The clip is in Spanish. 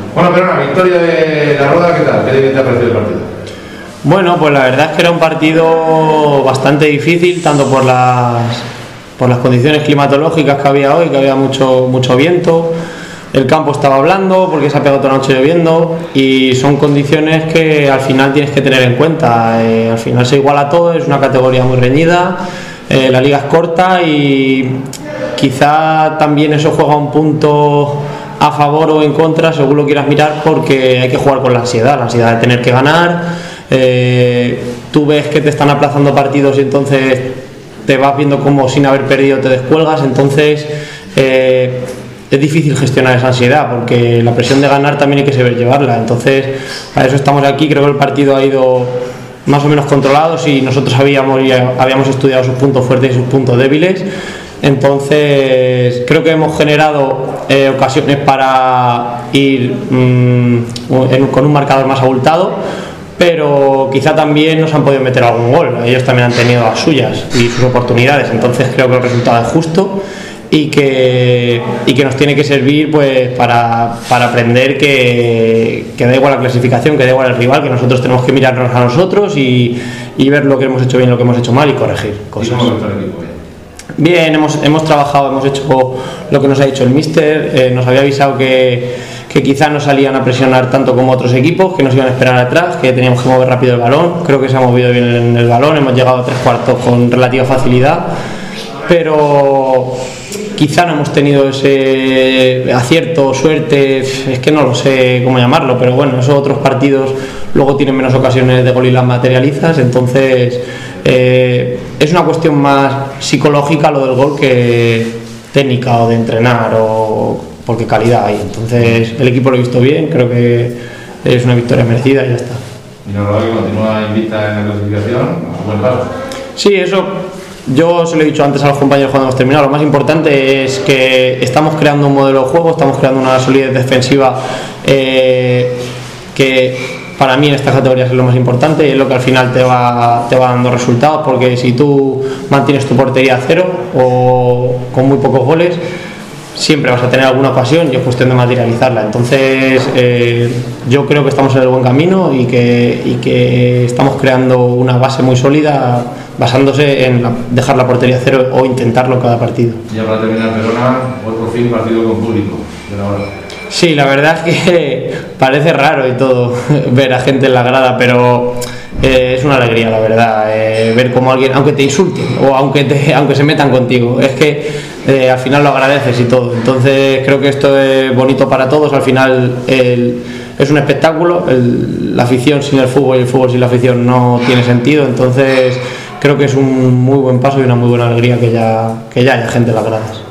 Bueno, pero una victoria de la Roda, ¿qué tal? ¿Qué te ha parecido el partido? Bueno, pues la verdad es que era un partido bastante difícil, tanto por las condiciones climatológicas que había hoy, que había mucho viento. El campo estaba blando porque se ha pegado toda la noche lloviendo y son condiciones que al final tienes que tener en cuenta. Al final se iguala todo, es una categoría muy reñida, la liga es corta y quizá también eso juega un punto a favor o en contra según lo quieras mirar, porque hay que jugar con la ansiedad de tener que ganar. Tú ves que te están aplazando partidos y entonces te vas viendo como sin haber perdido te descuelgas, entonces es difícil gestionar esa ansiedad porque la presión de ganar también hay que saber llevarla. Entonces para eso estamos aquí. Creo que el partido ha ido más o menos controlado y nosotros habíamos estudiado sus puntos fuertes y sus puntos débiles. Entonces creo que hemos generado ocasiones para ir con un marcador más abultado, pero quizá también nos han podido meter algún gol. Ellos también han tenido las suyas y sus oportunidades. Entonces creo que el resultado es justo y que nos tiene que servir pues para aprender que da igual la clasificación, que da igual el rival, que nosotros tenemos que mirarnos a nosotros y ver lo que hemos hecho bien, lo que hemos hecho mal y corregir cosas. ¿Y cómo está el equipo? Bien, hemos trabajado, hemos hecho lo que nos ha dicho el míster. Nos había avisado que quizás no salían a presionar tanto como otros equipos, que nos iban a esperar atrás, que teníamos que mover rápido el balón. Creo que se ha movido bien en el balón, hemos llegado a 3/4 con relativa facilidad, pero quizá no hemos tenido ese acierto, suerte, es que no lo sé cómo llamarlo, pero bueno, esos otros partidos luego tienen menos ocasiones de gol y las materializas. Entonces es una cuestión más psicológica lo del gol que técnica o de entrenar, o porque calidad hay. Entonces el equipo lo he visto bien, creo que es una victoria merecida y ya está. Y la Roda que continúa invicta en la clasificación, buen paso. Sí, eso yo se lo he dicho antes a los compañeros cuando hemos terminado. Lo más importante es que estamos creando un modelo de juego, estamos creando una solidez defensiva que para mí en esta categoría es lo más importante y es lo que al final te va dando resultados, porque si tú mantienes tu portería a cero o con muy pocos goles, siempre vas a tener alguna ocasión y es cuestión de materializarla. Entonces yo creo que estamos en el buen camino y que estamos creando una base muy sólida basándose en dejar la portería a cero o intentarlo en cada partido. Ya para terminar, Verona, hoy por fin partido con público de la hora. Sí, la verdad es que parece raro y todo ver a gente en la grada, pero es una alegría, la verdad, ver como alguien, aunque te insulte o aunque se metan contigo, es que al final lo agradeces y todo. Entonces creo que esto es bonito para todos. Al final es un espectáculo, la afición sin el fútbol y el fútbol sin la afición no tiene sentido. Entonces creo que es un muy buen paso y una muy buena alegría que ya haya gente en las gradas.